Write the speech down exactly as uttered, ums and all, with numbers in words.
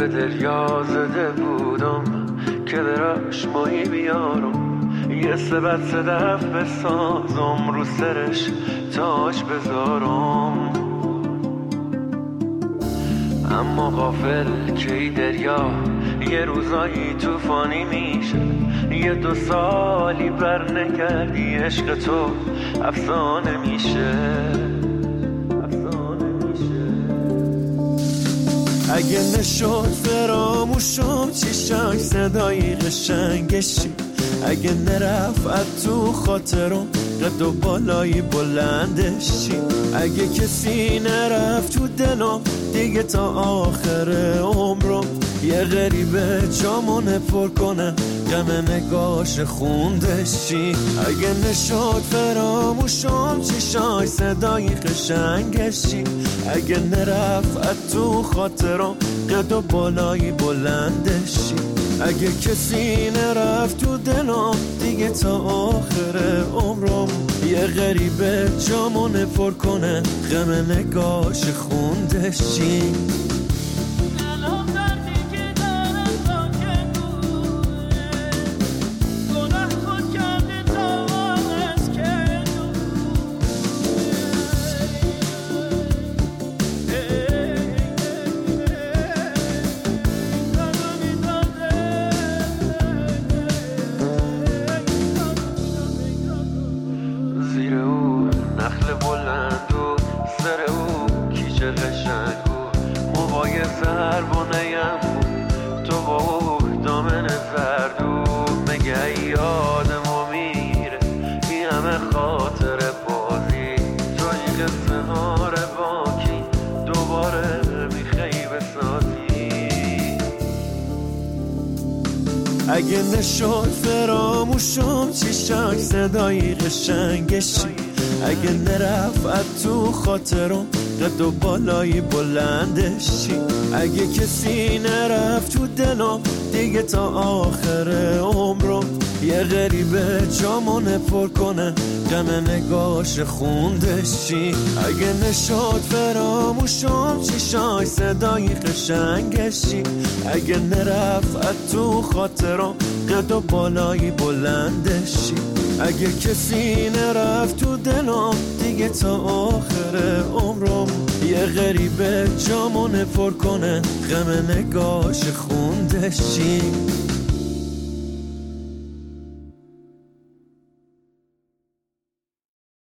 به دریا زده بودم که دراش مایی بیارم، یه سبت صدف بسازم رو سرش تاج بذارم. اما غافل که ای دریا یه روزایی توفانی میشه، یه دو سالی بر نکردی عشق تو افسانه میشه، افسانه میشه. اگه نشد فراموشم چیشاش صدای قشنگشی، اگه نرفت تو خاطرم قد و بالای بلندشی، اگه کسی نرفت تو دلم دیگه تا آخر عمرم، یه غریبه جامونه پر کنه غم نگاش خوندشی. اگه نشد فراموشم چیشای صدای قشنگشی، اگه نرفت تو خاطرم قد و بالای بلندشی، اگه کسی نرفت تو دلم دیگه تا آخر عمرم، یه غریبه جامونه پر کنه غم نگاش خوندشی. نخل بلند و سر او کیچه قشنگ و موهای زربانه‌یم تو با او دامن زرد و مگه یادمو میره این همه خاطر بازی، تو این قصه ها باکی دوباره میخوای بسازی. اگه نشد فراموشم چیشاش صدای قشنگشی، اگه نرفت تو خاطرم قد و بالای بلندشی، اگه کسی نرفت تو دلم دیگه تا آخر عمرم، یه غریبه جامونه پر کنه غم نگاش خوندشی. اگه نشد فراموشم چیشای صدای قشنگشی، اگه نرفت تو خاطرم قد و بالای بلندشی، اگه کسی نرفت تو دلم دیگه تا آخر عمرم، یه غریبه جامونه پر کنه غم نگاش خوندشی.